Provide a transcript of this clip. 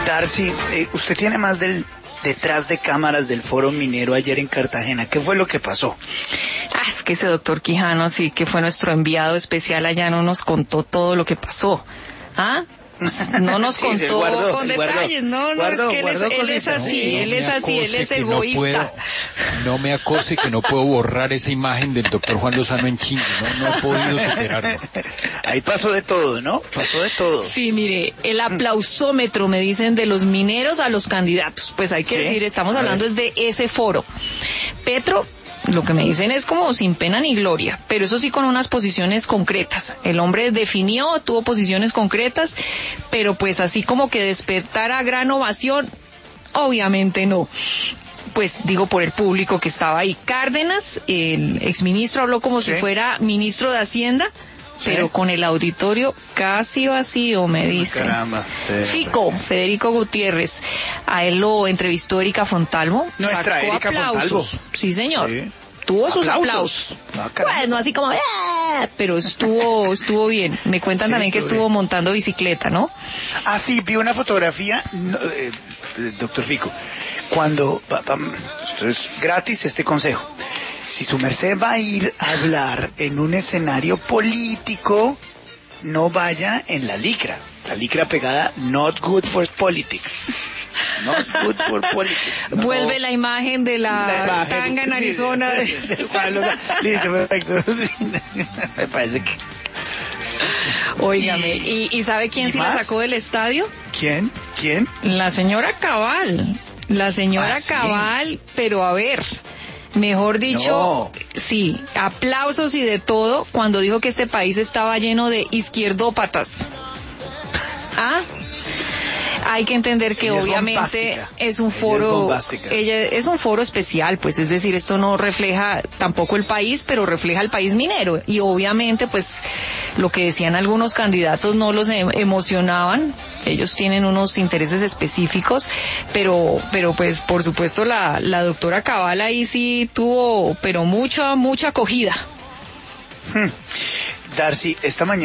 Darcy, usted tiene más del detrás de cámaras del Foro Minero ayer en Cartagena. ¿Qué fue lo que pasó? Es que ese doctor Quijano, sí, que fue nuestro enviado especial allá, no nos contó todo lo que pasó. ¿Ah? No nos contó con detalles, es que él es así, él es egoísta. No me acose que no puedo borrar esa imagen del doctor Juan Lozano en Chile, no he podido superarlo. Ahí pasó de todo, ¿no? Pasó de todo. Sí, mire, el aplausómetro, me dicen, de los mineros a los candidatos. Pues hay que decir, estamos hablando es de ese foro. Petro, lo que me dicen es como sin pena ni gloria, pero eso sí con unas posiciones concretas. El hombre definió, tuvo posiciones concretas, pero pues así como que despertar a gran ovación, obviamente no. Pues digo por el público que estaba ahí. Cárdenas, el exministro, habló como si fuera ministro de Hacienda, pero con el auditorio casi vacío, me dicen. Caramba. Fico, Federico Gutiérrez, a él lo entrevistó Erika Fontalvo. Nuestra Erika Fontalvo. Sí, señor. Sí. Tuvo sus aplausos. Bueno, así como, pero estuvo bien. Me cuentan también que estuvo montando bicicleta, ¿no? Ah, sí, vi una fotografía, doctor Fico, cuando, esto es gratis este consejo, si su merced va a ir a hablar en un escenario político, no vaya en la licra pegada, not good for politics. Not good for politics. No. Vuelve la imagen de la tanga en Arizona. Listo, perfecto. Sí. Me parece que... Óigame, ¿y sabe quién sí la sacó del estadio? ¿Quién? La señora Cabal. Cabal, pero a ver... Mejor dicho, sí, aplausos y de todo cuando dijo que este país estaba lleno de izquierdópatas. ¿Ah? Hay que entender que obviamente es un foro, es un foro especial, pues es decir, esto no refleja tampoco el país, pero refleja el país minero y obviamente pues lo que decían algunos candidatos no los emocionaban, ellos tienen unos intereses específicos, pero pues por supuesto la doctora Cabal ahí sí tuvo, pero mucha acogida. Darcy, esta mañana